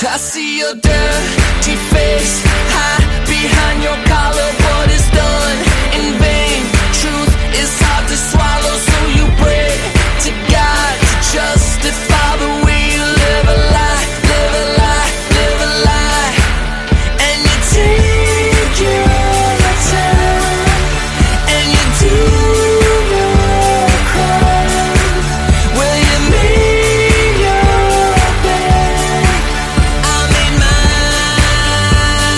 I see your dirty face hide behind your collar. What is done in vain? Truth is hard to swallow, so you pray to God to justify the way you live a lie, live a lie, live a lie. And you take your time, and you do your crime. Will you make your bed? I made mine.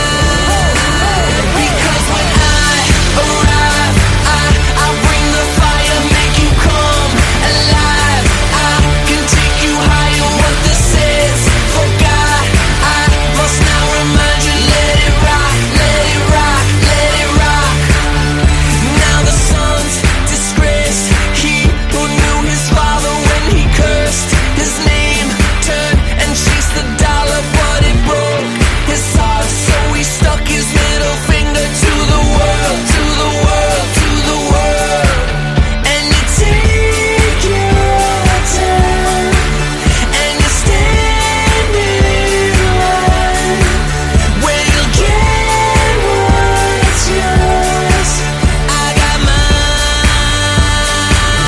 Because when I arrive, I bring the fire, make you come alive. I can take you higher, what this is. For God, I must now remind you, let it rock, let it rock, let it rock. Now the son's disgraced, he who knew his father when he cursed his name, turned and chased the dollar, but it broke his heart, so he stuck his middle finger to the world, to the world, to the world. And you take your time, and you stand in line, where you'll get what's yours. I got mine.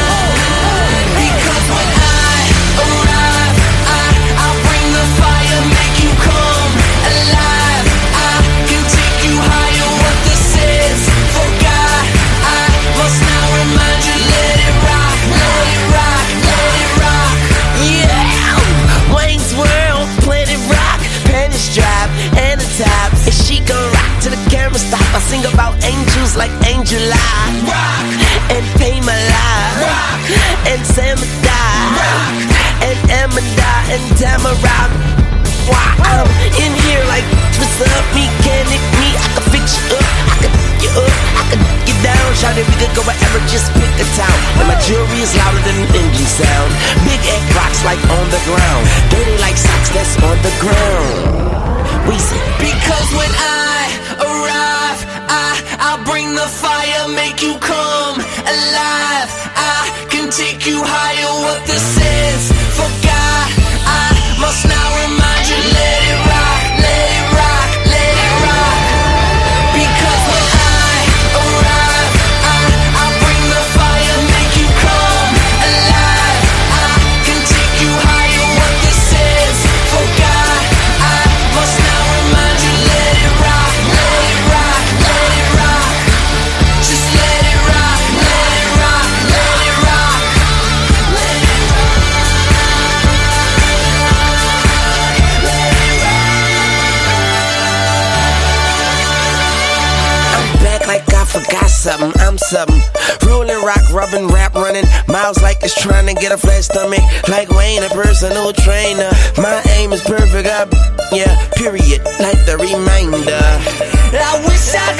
Because when I arrive, I'll bring the fire, make you come alive. I can take you higher, what this is. For God, I must now remind you, let it rock, let it rock, let it rock. Yeah, Wayne's World, Planet Rock, panties drop, and the tops. And she gon' rock till the camera stop. I sing about angels like Angel Eye, rock, and Pay My Life, rock, and Samadai, rock, and Amanda, and Tamara. Wow, I'm in here like, what's up, mechanic me? I can fix you up, I can you up, I can you down. Shout it, we could go wherever, just pick a town. And my jewelry is louder than an engine sound. Big egg rocks like on the ground, dirty like socks that's on the ground. We say, because when I arrive, I'll bring the fire, make you come alive. I can take you higher, what this is. For God, I must now remind you, let it rock, let it rock, let it rock. Because when I arrive, I'll bring the fire, make you come alive. I can take you higher, what this is. For God, I must now remind you, let it rock, let it rock, let it rock. Just let it rock, let it rock, let it rock, let it rock, let it rock. I'm back like I forgot something, I'm something. Rolling rock, rubbing, rap running. Miles like it's trying to get a flat stomach. Like Wayne, a personal trainer. My aim is perfect, yeah, period, like the reminder. I wish I